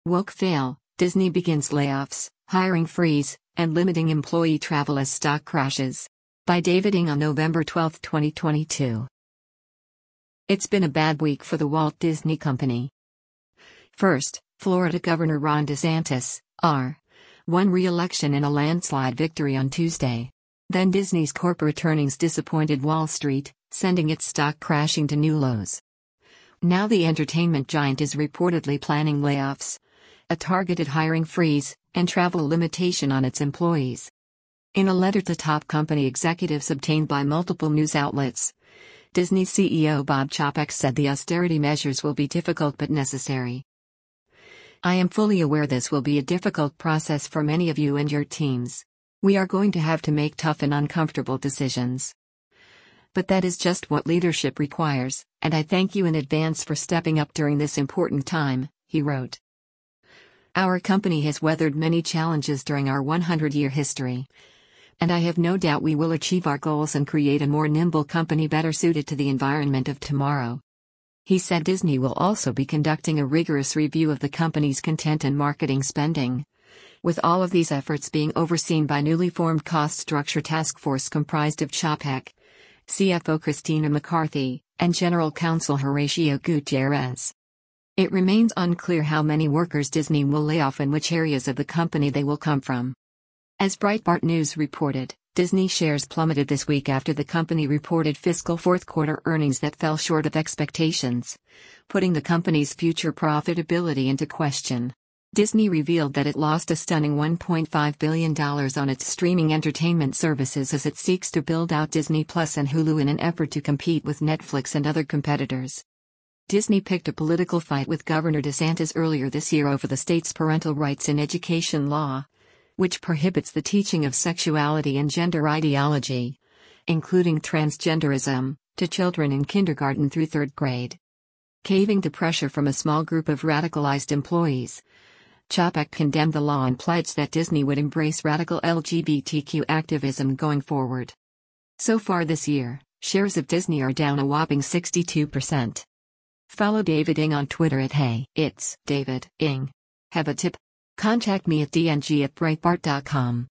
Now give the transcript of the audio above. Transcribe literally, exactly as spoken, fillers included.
Woke fail, Disney begins layoffs, hiring freeze, and limiting employee travel as stock crashes. By David Ng on November twelfth, twenty twenty-two. It's been a bad week for the Walt Disney Company. First, Florida Governor Ron DeSantis, R. won re-election in a landslide victory on Tuesday. Then Disney's corporate earnings disappointed Wall Street, sending its stock crashing to new lows. Now the entertainment giant is reportedly planning layoffs, a targeted hiring freeze, and travel limitation on its employees. In a letter to top company executives obtained by multiple news outlets, Disney C E O Bob Chapek said the austerity measures will be difficult but necessary. I am fully aware this will be a difficult process for many of you and your teams. We are going to have to make tough and uncomfortable decisions. But that is just what leadership requires, and I thank you in advance for stepping up during this important time, he wrote. Our company has weathered many challenges during our one hundred year history, and I have no doubt we will achieve our goals and create a more nimble company better suited to the environment of tomorrow. He said Disney will also be conducting a rigorous review of the company's content and marketing spending, with all of these efforts being overseen by newly formed cost structure task force comprised of Chapek, C F O Christina McCarthy, and General Counsel Horatio Gutierrez. It remains unclear how many workers Disney will lay off and which areas of the company they will come from. As Breitbart News reported, Disney shares plummeted this week after the company reported fiscal fourth quarter earnings that fell short of expectations, putting the company's future profitability into question. Disney revealed that it lost a stunning one point five billion dollars on its streaming entertainment services as it seeks to build out Disney Plus and Hulu in an effort to compete with Netflix and other competitors. Disney picked a political fight with Governor DeSantis earlier this year over the state's parental rights in education law, which prohibits the teaching of sexuality and gender ideology, including transgenderism, to children in kindergarten through third grade. Caving to pressure from a small group of radicalized employees, Chapek condemned the law and pledged that Disney would embrace radical L G B T Q activism going forward. So far this year, shares of Disney are down a whopping sixty-two percent. Follow David Ng on Twitter at Hey, it's David Ng. Have a tip? Contact me at d n g at breitbart dot com.